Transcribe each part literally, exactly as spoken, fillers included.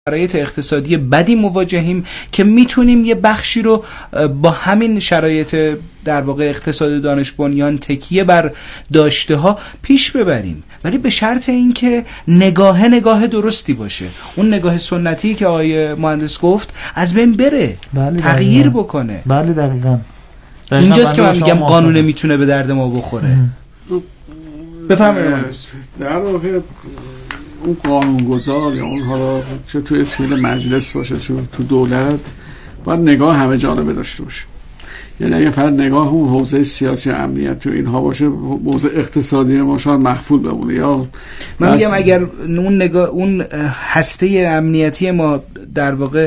شرایط اقتصادی بدی مواجهیم که میتونیم یه بخشی رو با همین شرایط در واقع اقتصاد دانش بنیان تکیه بر داشته ها پیش ببریم، ولی به شرط اینکه نگاه نگاه درستی باشه. اون نگاه سنتی که آقای مهندس گفت از بین بره، بله تغییر دقیقا. بکنه. بله دقیقاً. اینجاست که من میگم قانون میتونه به درد ما بخوره. بفرمایید مهندس. در واقع اون قانونگذار یا اون حالا چه توی سیل مجلس باشه چه تو دولت باید نگاه همه جانبه داشته باشه. یعنی اگه فقط نگاه اون حوزه سیاسی و امنیتی و اینها باشه، حوزه اقتصادی ما شاید محفول بمونه. یا من میگم اگر اون نگاه اون هسته امنیتی ما در واقع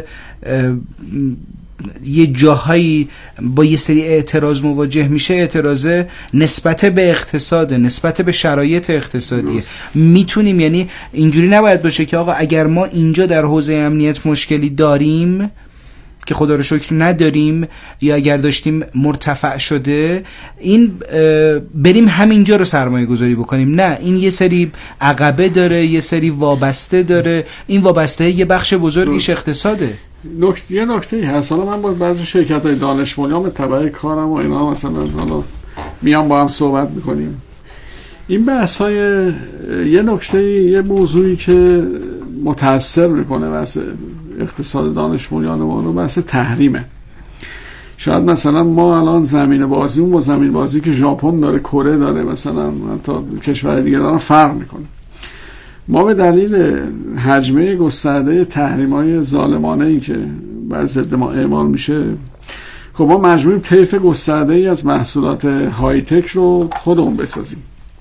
یه جاهایی با یه سری اعتراض مواجه میشه، اعتراض نسبت به اقتصاد، نسبت به شرایط اقتصادی، میتونیم یعنی اینجوری نباید باشه که آقا اگر ما اینجا در حوزه امنیت مشکلی داریم که خدا رو شکر نداریم یا اگر داشتیم مرتفع شده، این بریم همینجا رو سرمایه گذاری بکنیم. نه، این یه سری عقبه داره، یه سری وابسته داره. این وابسته یه بخش بزرگیش اقتصاده. نکته یه نکته هست، حالا من با بعضی شرکت‌های دانش بنیان تبع کارم و اینا مثلا حالا میام با هم صحبت میکنیم. این بحث‌های یه نکته یه موضوعی که متأثر میکنه واسه اقتصاد دانش بنیان ما رو بحث تحریمه. شاید مثلا ما الان زمین بازیمون با زمین بازی که ژاپن داره، کره داره، مثلا حتی کشور دیگه دارن فرق میکنه. ما به دلیل حجمه گسترده تحریم‌های ظالمانه‌ای که بر ضد ما اعمال میشه، خب ما مجبوریم طیف گسترده‌ای از محصولات های تک رو خودمون بسازیم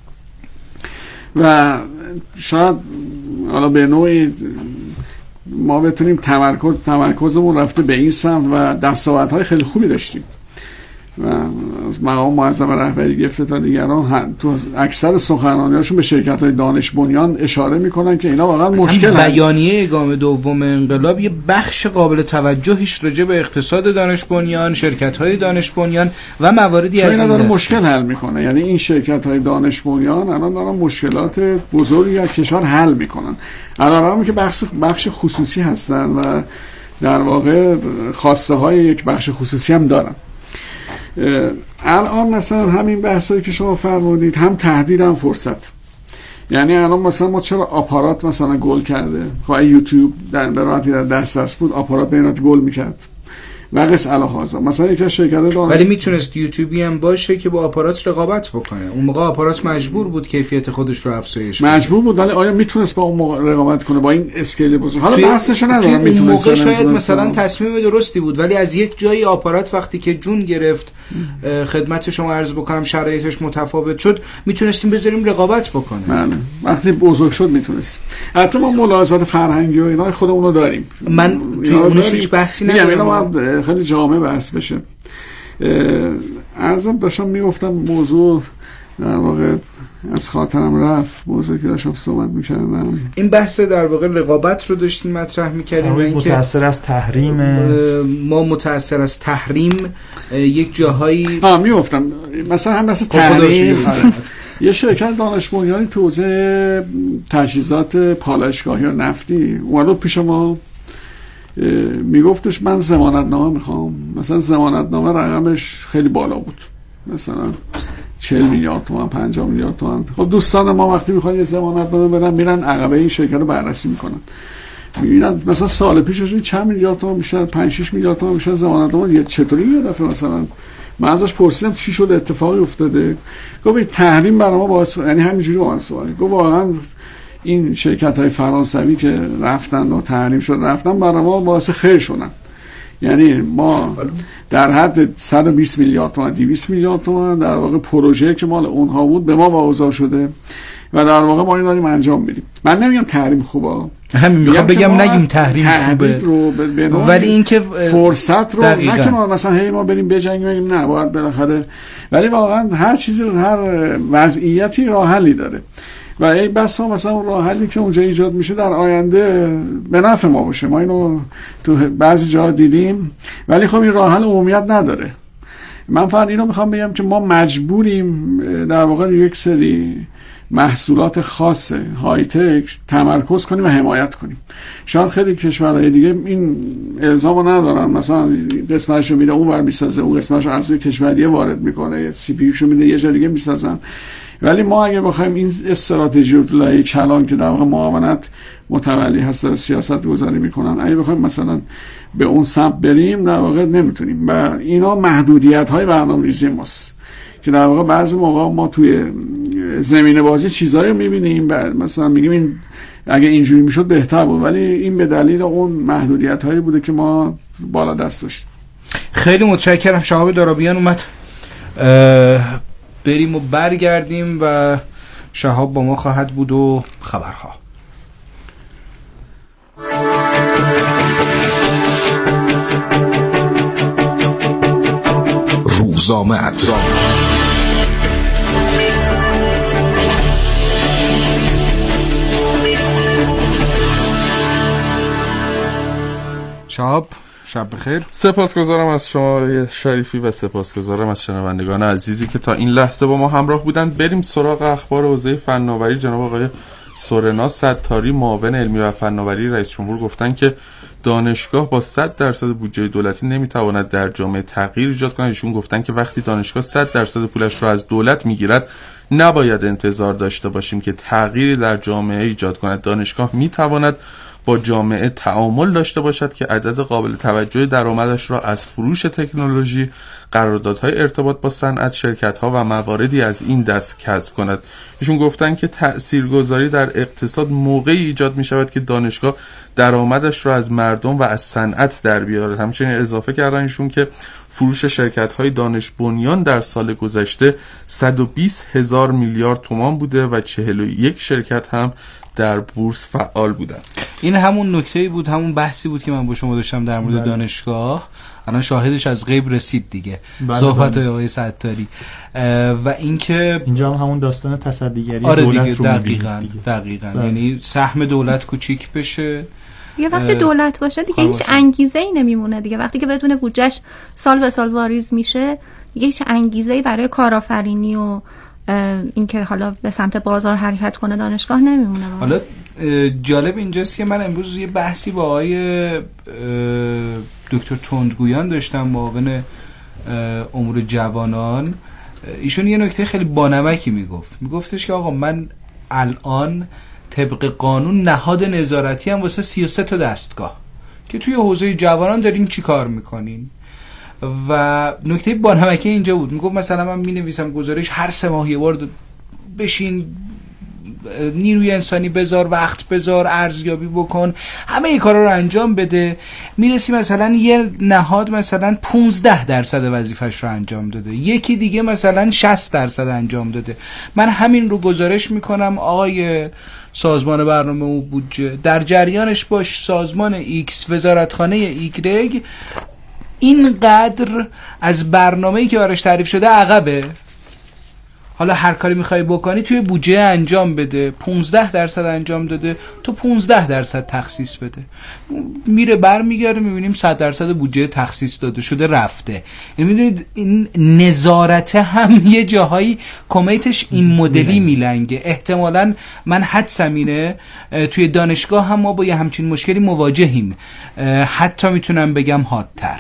و شاید حالا به نوعی ما بتونیم تمرکز تمرکزمون رفته به این سمت و دستاوردهای خیلی خوبی داشتیم و مقام معظم رهبری گرفته تا دیگران تو اکثر سخنرانی‌هاشون به شرکت‌های دانش بنیان اشاره میکنن که اینا واقعا مشکل هست. بیانیه گام دوم انقلاب یه بخش قابل توجهیش راجع به اقتصاد دانش بنیان، شرکت‌های دانش بنیان و مواردی از این داره مشکل حل میکنه. یعنی این شرکت‌های دانش بنیان الان دارن مشکلات بزرگی از کشور حل میکنن، علاوه که بخش بخش خصوصی هستن و در واقع خواسته های یک بخش خصوصی هم دارن. الان مثلا همین بحثایی که شما فرمودید هم تهدید هم فرصت. یعنی الان مثلا ما چرا آپارات مثلا گل کرده؟ خب یوتیوب در براتی در دسترس بود، آپارات به اینات گل میکرد و قص الهازا. مثلا یک شرکت دانش ولی میتونست یوتیوبی هم باشه که با آپارات رقابت بکنه. اون موقع آپارات مجبور بود کیفیت خودش رو افزایش بده. مجبور بود، ولی آیا میتونست با اون موقع رقابت کنه با این اسکیل بزرگ؟ حالا بحثش ندارم. میتونست. اون موقع شاید مثلا تصمیم درستی بود، ولی از یک جایی آپارات وقتی که جون گرفت، خدمت شما عرض بکنم شرایطش متفاوت شد، میتونستیم بذاریم رقابت بکنه. بله، وقتی بزرگ شد میتونست. حتی ما ملاحظات فرهنگی و اینا خودمون رو داریم. من توی اونش هیچ بحثی ندارم. خیلی جامع بحث بشه. ازم داشتم میگفتم موضوع در واقع از خاطرم رفت، موضوعی که داشتم صحبت میکردم این بحث در واقع رقابت رو داشتیم مطرح میکردیم و اینکه متأثر از تحریم ما متأثر از تحریم یک جاهایی ها میگفتم مثلا هم مثلا تحریم یه شرکت دانش بنیانی تو حوزه تجهیزات پالایشگاهی و نفتی اومد پیش ما میگفتش من ضمانت نامه میخوام. مثلا ضمانت نامه رقمش خیلی بالا بود، مثلا چهل میلیارد تومان، پنجاه میلیارد تومان. خب دوستان ما وقتی میخوان یه ضمانت نامه بدن میرن عقبه این شرکت رو بررسی میکنن، میبینن مثلا سال پیشش چند میلیارد تومان میشه، پنج شش میلیارد تومان میشه ضمانت نامه. چطوری یه دفعه مثلا من ازش پرسیدم چی شده، اتفاقی افتاده؟ گفت این تحریم برای ما باعث، یعنی همینجوری با من سوال گفت واقعا این شرکت‌های فرانسوی که رفتن و تحریم شد رفتن برای ما باعث خیر شدن. یعنی ما در حد صد و بیست میلیارد تومان، دویست میلیارد تومان در واقع پروژه که مال اونها بود به ما واگذار شده و در واقع ما این داریم انجام میدیم. من نمیگم تحریم خوبه، همین میخوام بگم نگیم تحریم خوبه، ولی اینکه فرصت رو نه که ما مثلا هی ما بریم بجنگیم بگیم نه باید بالاخره، ولی واقعا هر چیزی هر وضعیتی راه حلی داره و ای بسا مثلا راه حلی که اونجا ایجاد میشه در آینده به نفع ما باشه. ما اینو تو بعضی جاها دیدیم، ولی خب این راه حل عمومیت نداره. من فقط اینو میخوام بگم که ما مجبوریم در واقع یک سری محصولات خاص های تک تمرکز کنیم و حمایت کنیم. شاید خیلی کشورهای دیگه این الزامو ندارن، مثلا قسمتشو میده اون ور میسازه، اون قسمتشو از کشوریه وارد میکنه، سی پی یوشو میده یه جای دیگه میسازن. ولی ما اگه بخوایم این استراتژی رو لایه کلان که در واقع معاونت متولی هست و سیاست گذاری میکنن، اگه بخوایم مثلا به اون سمت بریم در واقع نمیتونیم. و اینا محدودیت های برنامه‌ریزی ماست که در واقع بعضی موقع ما توی زمینه بازی چیزایی رو میبینیم، مثلا میگیم این اگه اینجوری میشد بهتر بود، ولی این به دلیل اون محدودیت هایی بوده که ما بالا دست داشتیم. خیلی متشکرم. شهاب دارابیان اومد. بریم و برگردیم و شهاب با ما خواهد بود و خبرها. روزآمد. شهاب شب بخیر. سپاسگزارم از شما شریفی و سپاسگزارم از شنوندگان عزیزی که تا این لحظه با ما همراه بودن. بریم سراغ اخبار حوزه فناوری. جناب آقای سورنا ستاری معاون علمی و فناوری رئیس جمهور گفتن که دانشگاه با صد درصد بودجه دولتی نمیتواند در جامعه تغییر ایجاد کند. ایشون گفتن که وقتی دانشگاه صد درصد پولش را از دولت میگیرد نباید انتظار داشته باشیم که تغییری در جامعه ایجاد کند. دانشگاه میتواند با جامعه تعامل داشته باشد که عدد قابل توجه درآمدش را از فروش تکنولوژی، قراردادهای ارتباط با صنعت، شرکت‌ها و مواردی از این دست کسب کند. ایشون گفتن که تأثیرگذاری در اقتصاد موقعی ایجاد می شود که دانشگاه درآمدش را از مردم و از صنعت در بیارد. همچنین اضافه کردن ایشون که فروش شرکت‌های دانش بنیان در سال گذشته صد و بیست هزار میلیارد تومان بوده و چهل و یک شرکت هم در بورس فعال بودن. این همون نکته‌ای بود، همون بحثی بود که من با شما داشتم در مورد دانشگاه. الان شاهدش از غیب رسید دیگه. صحبت آقای ستاری و اینکه اینجا هم همون داستان تصدیگری آره دولت دیگه، رو دقیقاً دقیقاً یعنی سهم دولت کوچیک بشه. دیگه وقتی دولت باشه دیگه هیچ انگیزه‌ای نمیمونه دیگه. وقتی که بدون بودجهش سال به سال واریز میشه دیگه هیچ انگیزه‌ای برای کارآفرینی و اینکه حالا به سمت بازار حرکت کنه دانشگاه نمیمونه. حالا جالب اینجاست که من امروز یه بحثی با آقای دکتر تندگویان داشتم، معاون امور جوانان. ایشون یه نکته خیلی بانمکی میگفت. میگفتش که آقا من الان طبق قانون نهاد نظارتی هم واسه سی و سه تا دستگاه که توی حوزه جوانان دارین چی کار میکنین. و نکته بانمکی اینجا بود، میگفت مثلا من مینویسم گزارش هر سه ماه یه بار بشین نیروی انسانی بذار، وقت بذار، ارزیابی بکن، همه این کارا رو انجام بده. میرسی مثلا یه نهاد مثلا پانزده درصد وظیفش رو انجام داده، یکی دیگه مثلا شصت درصد انجام داده. من همین رو گزارش میکنم آقای سازمان برنامه و بودجه، در جریانش باش سازمان ایکس، وزارتخانه ایگرگ اینقدر از برنامه‌ای که براش تعریف شده عقبه. حالا هر کاری میخوای بکنی توی بودجه انجام بده. پانزده درصد انجام داده، تو پانزده درصد تخصیص بده. میره برمیگرده میبینیم صد درصد بودجه تخصیص داده شده رفته. یعنی میدونید این نظارت هم یه جاهایی کمیتش این مدلی میلنگه. احتمالاً من حدسم اینه توی دانشگاه هم ما با یه همچین مشکلی مواجهیم، حتی میتونم بگم حادتر.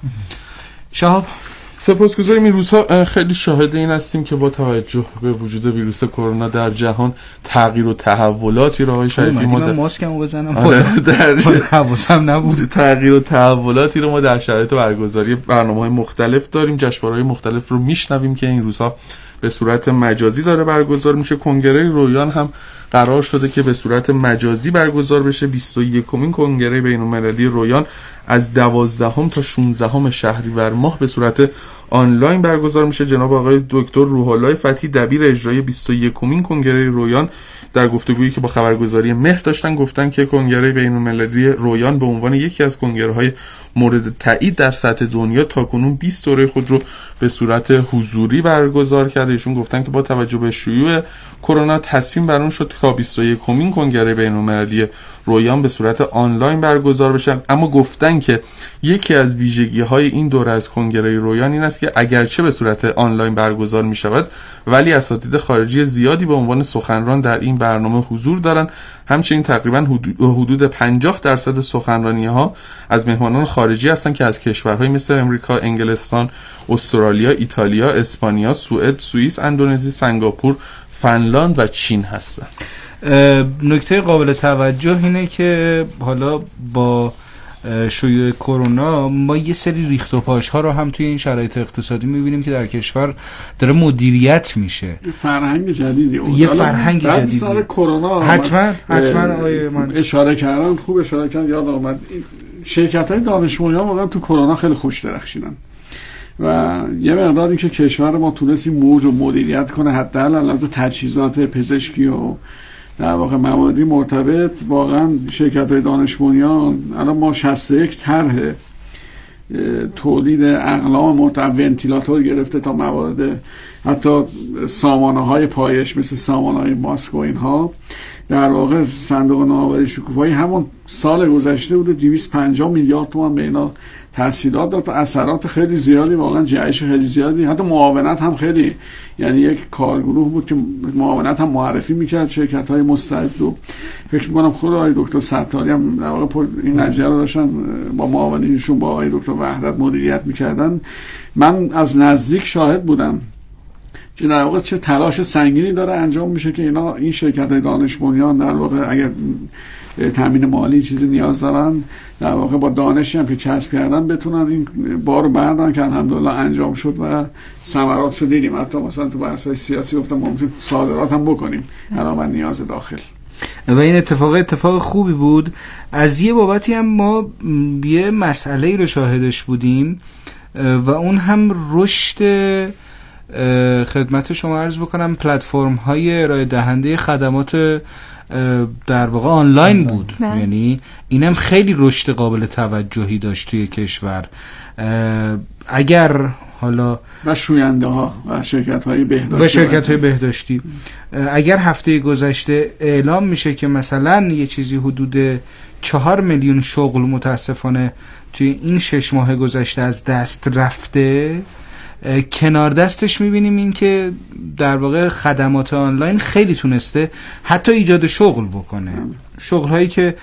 شهاب سپاسگزاریم. این روزها خیلی شاهد این هستیم که با توجه به وجود ویروس کرونا در جهان تغییر و تحولاتی رو های شریفی ما در ماسکمو بزنم آره در حواسم نبود. تغییر و تحولاتی رو ما در شرایط برگزاری برنامه‌های مختلف داریم. جشنواره‌های مختلف رو میشنویم که این روزها به صورت مجازی داره برگزار میشه. کنگره رویان هم قرار شده که به صورت مجازی برگزار بشه. بیست و یکمین کنگره بین‌المللی رویان از دوازدهم تا شانزدهم شهریور ماه به صورت آنلاین برگزار میشه. جناب آقای دکتر روح الله فتحی دبیر اجرایی بیست و یکمین کنگره رویان در گفتگویی که با خبرگزاری مهر داشتن گفتن که کنگره بین‌المللی رویان به عنوان یکی از کنگره‌های مورد تایید در سطح دنیا تاکنون بیست دوره خود رو به صورت حضوری برگزار کرده. ایشون گفتن که با توجه به شیوع کرونا تصمیم بر اون شد تا بیست و یکمین کنگره بین‌المللی رویان به صورت آنلاین برگزار بشه. اما گفتن که یکی از ویژگی‌های این دوره از کنگره رویان این است که اگرچه به صورت آنلاین برگزار می‌شود ولی اساتید خارجی زیادی به عنوان سخنران در این برنامه حضور دارند. همچنین تقریبا حدود پنجاه درصد سخنرانی‌ها از مهمانان خارجی هستند که از کشورهای مثل امریکا، انگلستان، استرالیا، ایتالیا، اسپانیا، سوئد، سوئیس، اندونزی، سنگاپور، فنلاند و چین هستند. نکته قابل توجه اینه که حالا با شیوع کرونا ما یه سری ریخت و پاش ها رو هم توی این شرایط اقتصادی می‌بینیم که در کشور داره مدیریت میشه. فرهنگ جدیدی یه فرهنگ جدیدی. بعد سال کرونا حتما حتما آیه من اشاره کردم، خوب اشاره کردم، یاد آمد شرکت‌های دانش بنیان واقعا تو کرونا خیلی خوش درخشیدن و یه مقدار این که کشور ما تونست این موج رو مدیریت کنه حداقل از تجهیزات پزشکی و در واقع موادی مرتبط. واقعا شرکت‌های دانش بنیان الان ما شصت و یک طرح تولید اقلام مرتبط ونتیلاتور گرفته تا موارد حتی سامانه‌های پایش مثل سامانه‌های ماسک و اینها. در واقع صندوق نوآوری شکوفایی همون سال گذشته بوده دویست و پنجاه میلیارد تومان به اینا تسهیلات داد. اثرات خیلی زیادی، واقعا جهش خیلی زیادی، حتی معاونت هم خیلی، یعنی یک کارگروه بود که معاونت هم معرفی میکرد شرکت‌های مستعد و فکر می‌کنم خود آقای دکتر ستاری هم در واقع این قضیه رو داشتن با معاونینشون با آقای دکتر وحدت مدیریت میکردن. من از نزدیک شاهد بودم که در واقع چه تلاش سنگینی داره انجام میشه که اینا این شرکت‌های دانش بنیان در واقع اگر تامین مالی چیزی نیاز دارن در واقع با دانشی هم که کسب کردن بتونن این بارو بردارن که الحمدلله انجام شد و ثمراتش رو دیدیم. حتی مثلا تو بحث‌های سیاسی گفتم ما میتونیم صادرات هم بکنیم علاوه نیاز داخل و این اتفاق اتفاق خوبی بود. از یه بابتی هم ما یه مسئله‌ای رو شاهدش بودیم و اون هم رشد خدمت شما عرض بکنم پلتفرم های ارائه دهنده خدمات در واقع آنلاین بود. یعنی اینم خیلی رشد قابل توجهی داشت توی کشور. اگر حالا و شوینده ها و شرکت های بهداشتی و شرکت های بهداشتی اگر هفته گذشته اعلام میشه که مثلا یه چیزی حدود چهار میلیون شغل متاسفانه توی این شش ماه گذشته از دست رفته، کنار دستش میبینیم این که در واقع خدمات آنلاین خیلی تونسته حتی ایجاد شغل بکنه. شغل هایی که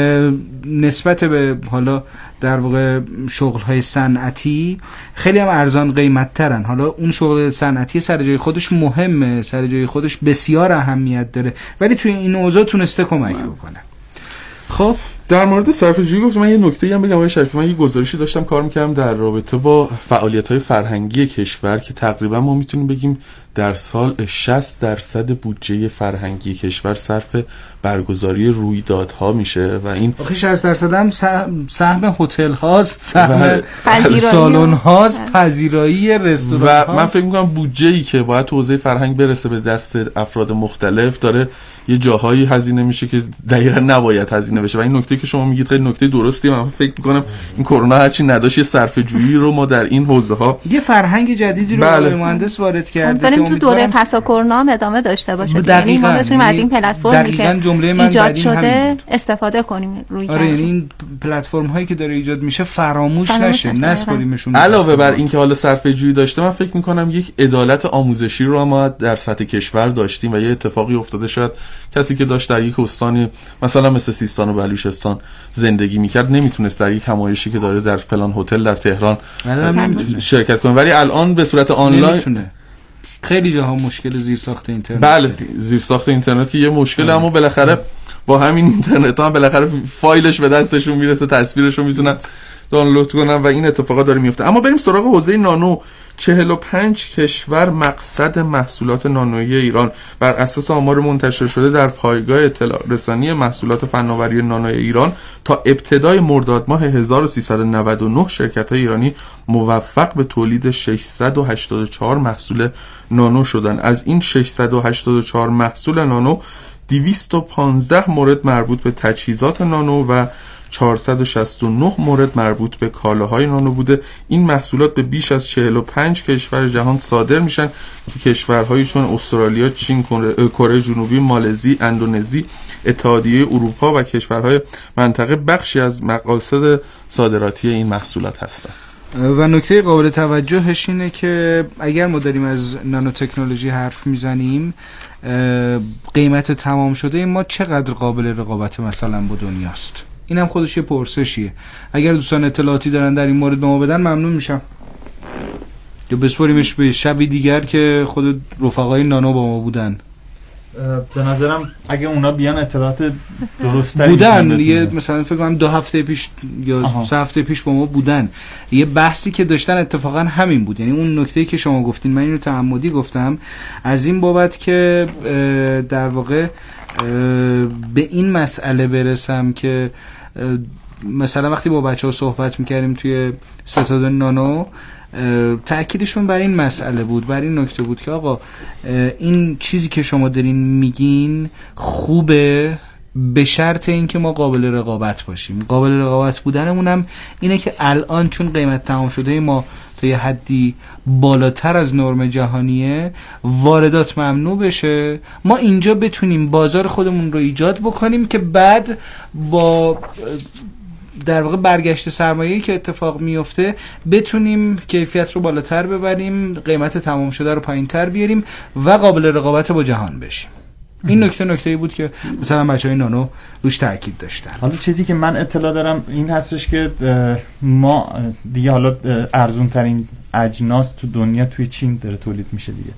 نسبت به حالا در واقع شغل های صنعتی خیلی هم ارزان قیمت ترن. حالا اون شغل صنعتی سر جای خودش مهمه، سر جای خودش بسیار اهمیت داره، ولی توی این اوضاع تونسته کمک بکنه. خب در مورد صرفه‌جویی گفتم، من یه نکته‌ای هم بگم آقای شریفی. من یه گزارشی داشتم کار می‌کردم در رابطه با فعالیت‌های فرهنگی کشور که تقریبا ما میتونیم بگیم در سال شصت درصد بودجه فرهنگی کشور صرف برگزاری رویدادها میشه و این آخه شصت درصد هم سهم هتل هاست، سهم سالن هاست، پذیرایی رستوران و من فکر می‌کنم بودجه‌ای که باید تو حوزه فرهنگ برسه به دست افراد مختلف داره یه جاهایی هزینه میشه که دقیقاً نباید هزینه بشه و این نکته که شما میگید خیلی نکته درستیه. من فکر می‌کنم این کرونا هرچی نداشت یه صرفه‌جویی رو ما در این حوزه‌ها یه فرهنگ جدیدی رو بله. مهندس وارد کرده که تو دوره پسا کرونا ادامه داشته باشه. یعنی ما بتونیم از این پلتفرمی که ایجاد شده استفاده کنیم روی آره، یعنی این پلتفرم هایی که داره ایجاد میشه فراموش نشه، نسپاریمشون. علاوه بر این که حالا صرفه‌جویی داشته، من فکر می‌کنم یک عدالت آموزشی رو ما در سطح کشور داشتیم و یه اتفاقی افتاده شاید کسی که داشت در یک استانی مثلا مثل سیستان و بلوچستان زندگی میکرد نمیتونست در یک همایشی که داره در فلان هتل در تهران شرکت کنه، ولی الان به صورت آنلاین نمیتونه. خیلی جاها مشکل زیرساخت اینترنت بله زیرساخت اینترنت که یه مشکل، اما بالاخره با همین اینترنت ها بالاخره فایلش به دستشون میرسه، تصویرشو میتونن دانلود کنن و این اتفاقات داره میفته. اما بریم سراغ حوزه نانو. چهل و پنج کشور مقصد محصولات نانویی ایران بر اساس آمار منتشر شده در پایگاه اطلاع رسانی محصولات فناوری نانوی ایران تا ابتدای مرداد ماه هزار و سیصد و نود و نه شرکت‌های ایرانی موفق به تولید ششصد و هشتاد و چهار محصول نانو شدند. از این ششصد و هشتاد و چهار محصول نانو دویست و پانزده مورد مربوط به تجهیزات نانو و چهارصد و شصت و نه مورد مربوط به کالاهای نانو بوده. این محصولات به بیش از چهل و پنج کشور جهان صادر میشن که کشورهایی چون استرالیا، چین، کره جنوبی، مالزی، اندونزی، اتحادیه اروپا و کشورهای منطقه بخشی از مقاصد صادراتی این محصولات هستند. و نکته قابل توجهش اینه که اگر ما داریم از نانو تکنولوژی حرف میزنیم، قیمت تمام شده ما چقدر قابل رقابت مثلا با دنیاست؟ این هم خودش یه پرسشیه. اگر دوستان اطلاعاتی دارن در این مورد به ما بدن ممنون میشم، یا بسپاریمش به شبی دیگر که خود رفقای نانو با ما بودن. به نظرم اگه اونا بیان اطلاعات درست‌تری بودن، یه مثلا فکر کنم دو هفته پیش یا سه هفته پیش با ما بودن، یه بحثی که داشتن اتفاقا همین بود. یعنی اون نکته‌ای که شما گفتین من اینو تعمدی گفتم از این بابت که در واقع به این مسئله برسم که مثلا وقتی با بچه‌ها صحبت می‌کردیم توی ستاد نانو، تأکیدشون بر این مسئله بود، بر این نکته بود که آقا این چیزی که شما دارین میگین خوبه به شرط اینکه ما قابل رقابت باشیم. قابل رقابت بودنمون هم اینه که الان چون قیمت تمام شده ما تا یه حدی بالاتر از نرم جهانیه، واردات ممنوع بشه، ما اینجا بتونیم بازار خودمون رو ایجاد بکنیم که بعد با در واقع برگشت سرمایه‌ای که اتفاق میفته بتونیم کیفیت رو بالاتر ببریم، قیمت تمام شده رو پایین‌تر بیاریم و قابل رقابت با جهان بشیم. این نکته نکته‌ای بود که مثلا بچه‌های نانو روش تاکید داشتن. حالا چیزی که من اطلاع دارم این هستش که ما دیگه حالا ارزون ترین اجناس تو دنیا توی چین داره تولید میشه دیگه.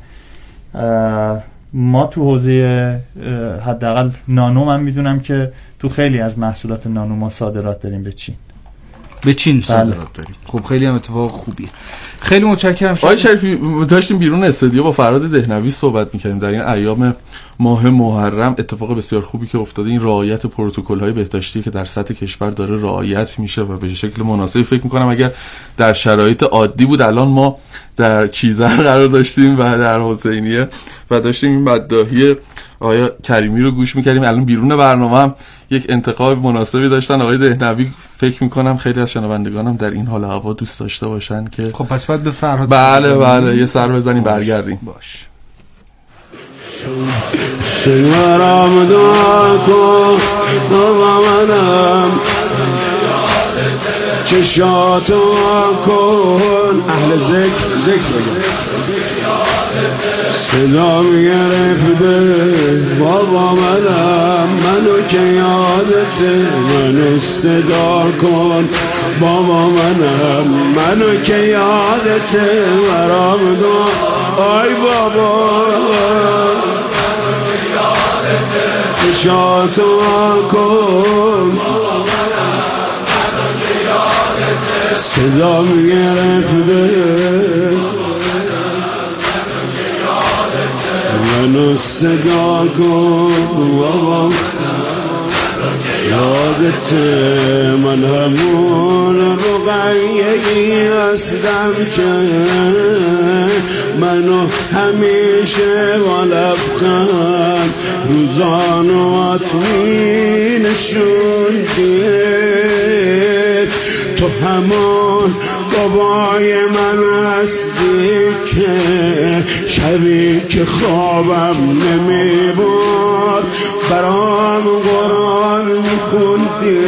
ما تو حوزه حداقل نانو من میدونم که تو خیلی از محصولات نانو ما صادرات داریم به چین. به چین صادرات داریم. خب خیلی هم اتفاق خوبیه. خیلی متشکرم. آقای شریفی داشتیم بیرون استودیو با فراد دهنوی صحبت می‌کردیم در این ایام ماه محرم. اتفاق بسیار خوبی که افتاده این رعایت پروتکل‌های بهداشتی که در سطح کشور داره رعایت میشه و به شکل مناسبی فکر می‌کنم اگر در شرایط عادی بود الان ما در کیزر قرار داشتیم و در حسینیه و داشتیم این مداحی آقای کریمی رو گوش می‌کردیم. الان بیرون برنامه هم یک انتخاب مناسبی داشتن آقای دهنوی. فکر می‌کنم خیلی از شنوندگانم در این حال هوا دوست داشته باشن که خب پس بعد به فرهاد بله بله یه سر بزنیم برگردیم. باش. سنگرام دعا کن بابا منم، چشاتو کن اهل ذکر ذکر بگم، صدا گرفته بابا منم، منو که یادته منو صدا کن بابا منم، منو که یادته برام دعا آی بابا چشاتو کن صدا گرفته منو صدا کن بابا یادته من همون رقیه‌ای هستم که منو همیشه با لبخند روزانوات می نشوندی، تو همون بابای من هستی که شبی که خوابم نمی بود برام قرآن میخوندی،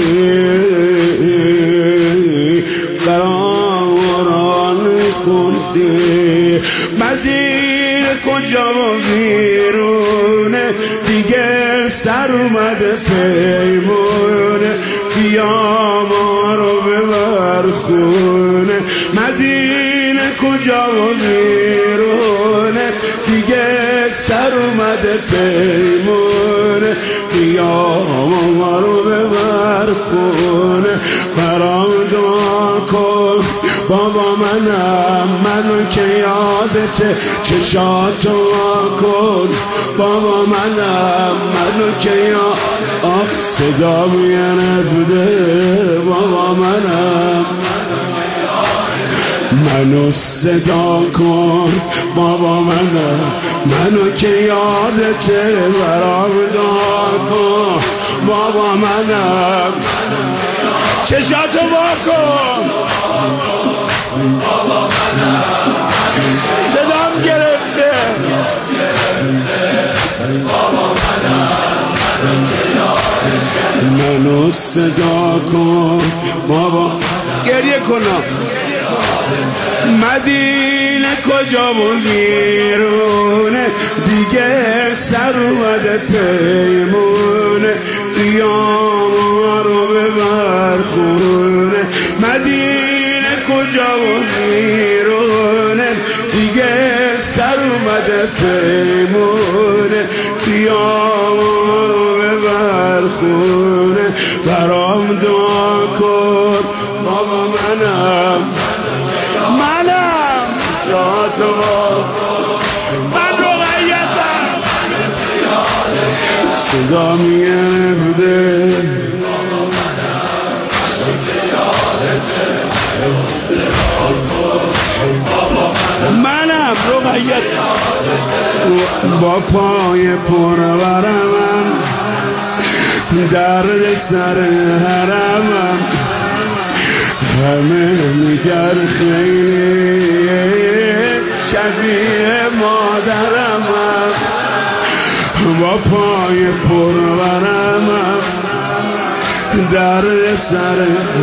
برام قرآن میخوندی. مدینه کجا و بیرونه دیگه سر اومده پیمونه، بیا ما رو ببر خونه. مدینه کجا و بیرونه دیگه سر اومده پیمونه، بیا ما رو ببر خونه. برام دعا کن بابا منم، منو که یادته چشاتو کن بابا منم، منو که یاد آخ صدا میرفته بابا منم، منو صدا کن بابا منم، منو که یادته برام دعا کن بابا منم چشاتو واکن صدام گرفته منو صدا کن بابا گریه کنم مدینه کجا و بیرونه دیگه سر اومده پیمونه قیام رو ببر خونه مدینه کجا و بیرونه دیگه سر اومده پیمونه قیام رو ببر خونه برام دعا کن بابا منم منم شاتو من رو غیتم صدا میگرفته منم رو غیتم با پای پرورمم درد سر حرمم همه میگر خیلی شبیه مادرمم با پای پرورمم درد سر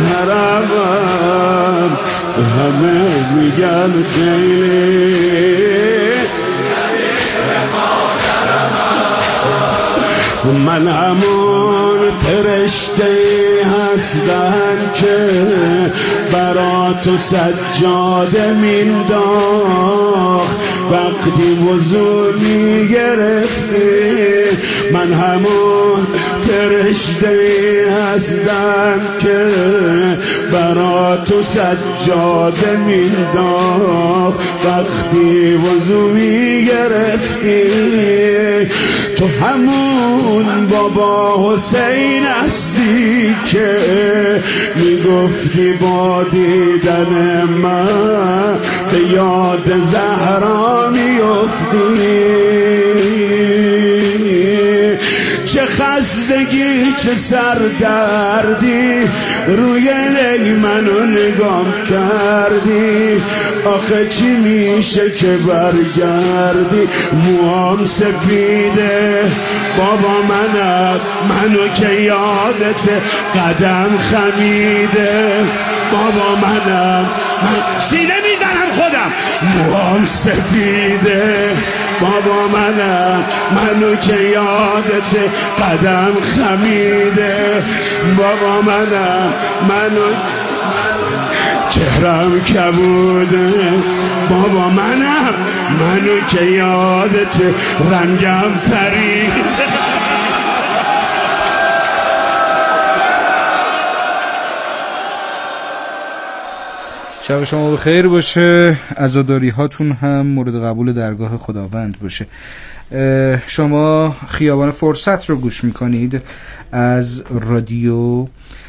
حرمم همه میگن خیلی من همون فرشته هستم که برا تو سجاده مینداخت وقتی وضو میگرفتی من همون فرشته هستم که برا تو سجاده مینداخت وقتی وضو میگرفتی تو همون بابا حسین هستی که میگفتی با دیدن من به یاد زهرا میفتی چه خستگی چه سردردی روی لی منو نگام کردی آخه چی میشه که برگردی موام سفیده بابا منم منو که یادت قدم خمیده بابا منم من سینه میزنم خودم موام سفیده بابا منم منو که یادت قدم خمیده بابا منم منو چهرم کبوده بابا منم منو که یادت رنگم پریده شب شما بخیر باشه عزاداری هاتون هم مورد قبول درگاه خداوند باشه. شما خیابان فرصت رو گوش میکنید از رادیو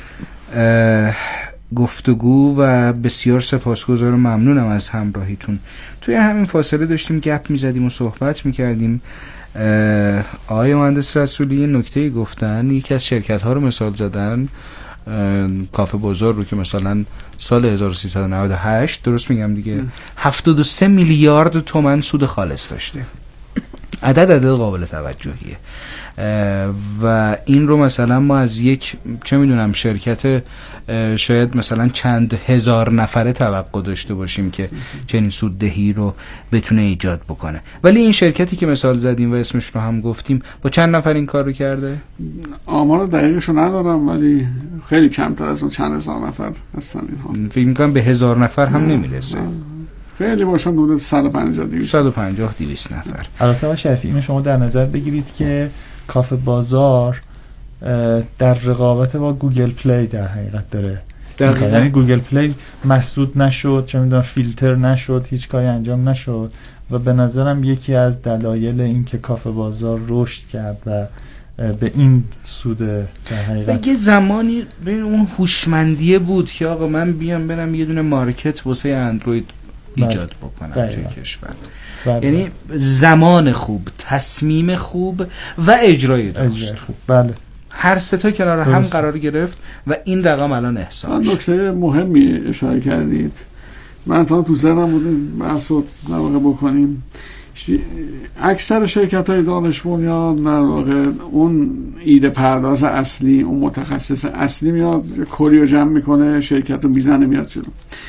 گفتگو و بسیار سپاسگزار و ممنونم از همراهیتون. توی همین فاصله داشتیم گپ میزدیم و صحبت میکردیم. آقای مهندس رسولی نکته گفتن، یکی از شرکت ها رو مثال زدن، کافه بازار رو که مثلا سال هزار و سیصد و نود و هشت درست میگم دیگه هفتاد و سه میلیارد تومان سود خالص داشته. عدد عدد قابل توجهیه و این رو مثلا ما از یک چه میدونم شرکت شاید مثلا چند هزار نفره توقع داشته باشیم که چنین سوددهی رو بتونه ایجاد بکنه. ولی این شرکتی که مثال زدیم و اسمش رو هم گفتیم با چند نفر این کار رو کرده؟ آمار دقیقش رو ندارم ولی خیلی کمتر از اون چند هزار نفر هستن اینها. فکر میکنم به هزار نفر هم نمیرسه. خیلی باشن حدود صد و پنجاه دویست صد و پنجاه دویست نفر. البته آقای شریفی اینو شما در نظر بگیرید که کافه بازار در رقابت با گوگل پلی در حقیقت داره. یعنی گوگل پلی مسدود نشد، چه میدونم فیلتر نشد، هیچ کاری انجام نشد و به نظرم یکی از دلایل این که کافه بازار رشد کرد و به این سود در حقیقت یه زمانی ببین اون هوشمندیه بود که آقا من بیام برم یه دونه مارکت واسه اندروید ایجاد بکنم توی کشور. بله. یعنی زمان خوب، تصمیم خوب و اجرای درست. خوب. بله. هر سه تا کنار هم قرار گرفت و این رقم الان احسان میشه. نکته مهمی اشاره کردید، من تا تو ذهنم بود بحثو نواقع بکنیم. اکثر شرکت های دانش بنیان در واقع اون ایده پرداز اصلی، اون متخصص اصلی میاد کلیو جمع میکنه، شرکت رو میزنه میاد جلو.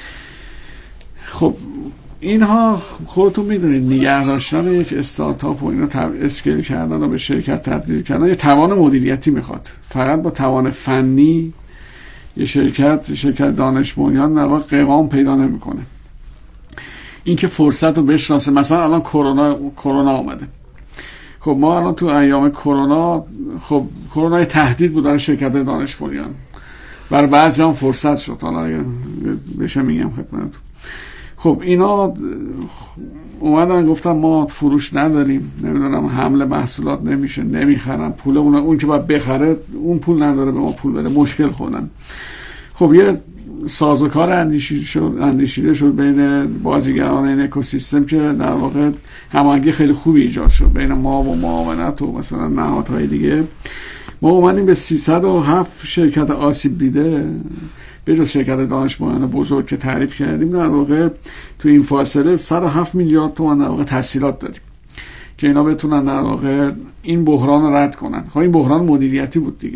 خب اینها خودتون میدونید نگه داشتن یک استارتاپ و اینو اسکیل کردن و به شرکت تبدیل کردن یه توان مدیریتی میخواد. فقط با توان فنی یه شرکت شرکت دانش بنیان در واقع قوام پیدا نمیکنه. این که فرصت رو بشناسه. مثلا الان کرونا کرونا آمده. خب ما الان تو ایام کرونا، خب کرونا تهدید بود برای شرکت دانش بنیان، برای بعضی هم فرصت شد. حالا بشه میگم خدمتتون. خب اینا اومدن گفتن ما فروش نداریم، نمیدونم حمله محصولات نمیشه، نمیخرن، پول اون اون که باید بخره اون پول نداره به ما پول بده، مشکل خوردن. خب یه سازوکار اندیشیده شد اندیشیده شد بین بازیگران این اکوسیستم که در واقع هماهنگی خیلی خوبی ایجاد شد بین ما و معاونت و مثلا نهادهای دیگه. ما اومدیم به سیصد و هفت شرکت آسیب دیده به جز شرکت دانش بنیان بزرگ که تعریف کردیم، در واقع تو این فاصله صد و هفت میلیارد تومان در واقع تسهیلات داریم که اینا بتونن در واقع این بحران رو رد کنن. خب این بحران مدیریتی بود دیگه.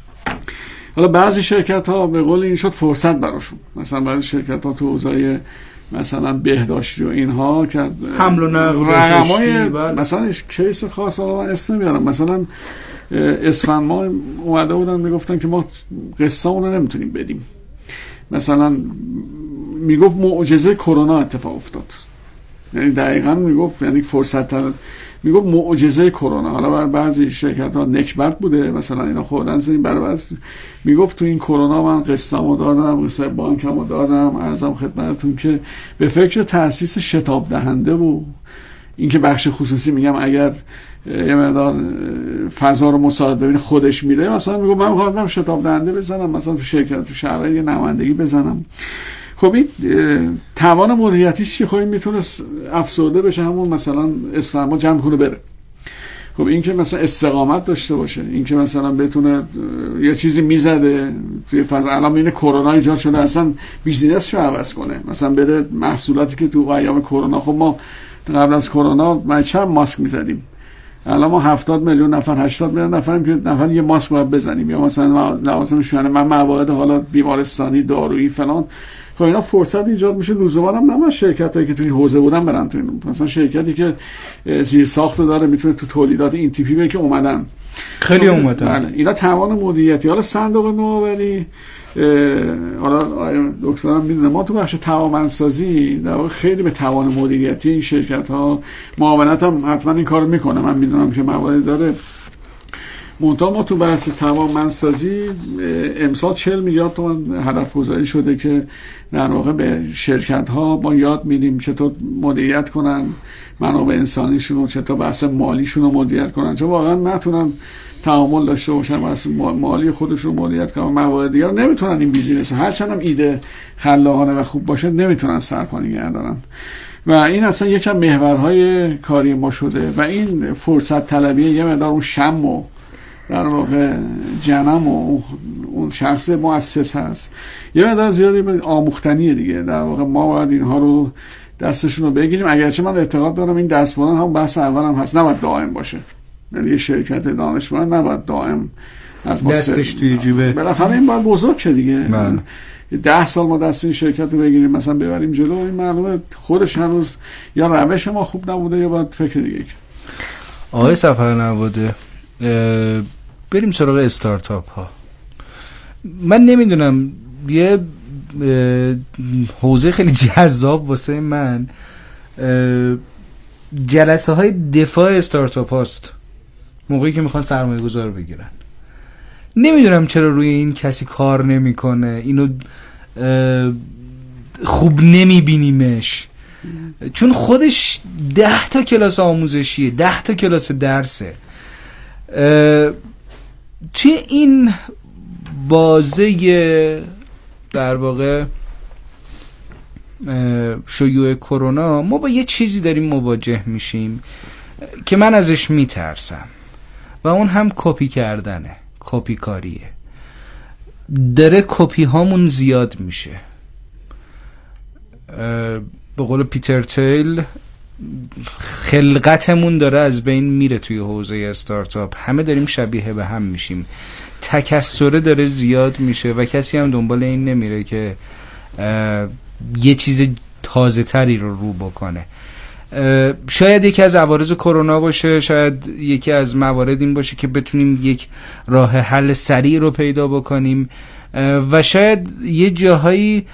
حالا بعضی شرکت ها به قول این شد فرصت براشون، مثلا بعضی شرکت ها تو حوزه مثلا بهداشتی و اینها که حمل و نقل رقمای مثلا کیس خاص ها من اسم میارم، مثلا اسفند ما اومده بودن میگفتن که ما قصه اون رو نمیتونیم بدیم. مثلا میگفت معجزه کرونا اتفاق افتاد، یعنی دقیقاً میگفت یعنی فرصت تر میگفت معجزه کرونا. حالا برای بعضی شرکت ها نکبت بوده، مثلا اینا خوردن زنیم، برای بعضی میگفت تو این کرونا من قسطمو دادم، قسط بانکمو دادم. عرضم خدمتتون که به فکر تأسیس شتاب دهنده و اینکه بخش خصوصی میگم اگر یه مقدار فضا رو مساعد ببینه خودش میره، مثلا میگم من میخوام شتاب دهنده بزنم، مثلا تو شرکت تو شهرهای یه نمایندگی بزنم. خب این توان مدیریتیش چی؟ خب این میتونه افسرده بشه، همون مثلا اسفرما جمع کنه بره. خب این که مثلا استقامت داشته باشه، این که مثلا بتونه یه چیزی میزده توی فضا، الان این کرونا ایجاد شده اصلا بیزینسش رو عوض کنه، مثلا بده محصولاتی که تو ایام کرونا، خب ما قبل از کرونا ما چند ماسک میزدیم، الان ما هفتاد میلیون نفر هشتاد میلیون نفریم که نفر یه ماسک باید بزنیم، یا مثلا لوازم شوینده، من مواد حالا بیمارستانی دارویی فلان. خب اینا فرصت ایجاد میشه. لزوما هم نه شرکتایی که توی حوزه بودن برن تو این، مثلا شرکتی که زیر ساخت داره میتونه تو تولیدات این تیپی به که اومدن خیلی اومدن. بله اینا توان مدیریتی. حالا صندوق نوآوری، حالا دکترم میدونه ما تو بخش توانمندسازی در واقع خیلی به توان مدیریتی این شرکت ها، معاونت هم حتما این کارو میکنه، من میدونم که موارد داره. منتها ما تو بحث توانمندسازی امسال چهل میلیارد تومان هدف گذاری شده که در واقع به شرکت ها ما یاد میدیم چطور مدیریت کنن منابع انسانیشون و چطور بحث مالیشون رو مدیریت کنن، چون واقعا نتونن تعامل داشته باشن بحث مالی خودشون رو مدیریت کنن، موارد دیگه نمیتونن این بیزینس هرچند هم ایده خلاقانه و خوب باشه نمیتونن سرپا نگه دارن. و این اصلا یکم محورهای کاری ما شده و این فرصت طلبی یه مقدار اون شم و در واقع جنم و اون شخص مؤسس هست یه مقدار زیادی آموختنیه دیگه. در واقع ما باید اینها رو دستشون رو بگیریم، اگرچه من اعتقاد دارم این دستمون هم بحث اول هم هست، نباید دائم باشه، یعنی یه شرکت دانش بنیان نباید دائم از دستش توی جیبه، بالاخره این باید بزرگ شه دیگه. من ده سال ما دست این شرکت رو بگیریم مثلا ببریم جلو، این معلومه خودش هنوز یا روش ما خوب نبوده یا باید فکر دیگه. آقای سفرنواده، بریم سراغ استارتاپ ها. من نمیدونم یه حوزه خیلی جذاب واسه من جلسه های دفاع استارتاپ هاست موقعی که میخوان سرمایه گذار بگیرن. نمیدونم چرا روی این کسی کار نمیکنه، اینو خوب نمیبینیمش، چون خودش ده تا کلاس آموزشیه، ده تا کلاس درسه. توی این بازه در واقع شیوع کرونا ما با یه چیزی داریم مواجه میشیم که من ازش میترسم و اون هم کپی کردنه. کپی کاریه. داره کپی هامون زیاد میشه. به قول پیتر تیل خلقتمون داره از بین میره توی حوزه استارتاپ. همه داریم شبیه به هم میشیم. تکثره داره زیاد میشه و کسی هم دنبال این نمیره که یه چیز تازه تری رو رو بکنه. شاید یکی از عوارض کرونا باشه، شاید یکی از موارد این باشه که بتونیم یک راه حل سریع رو پیدا بکنیم و شاید یه جاهایی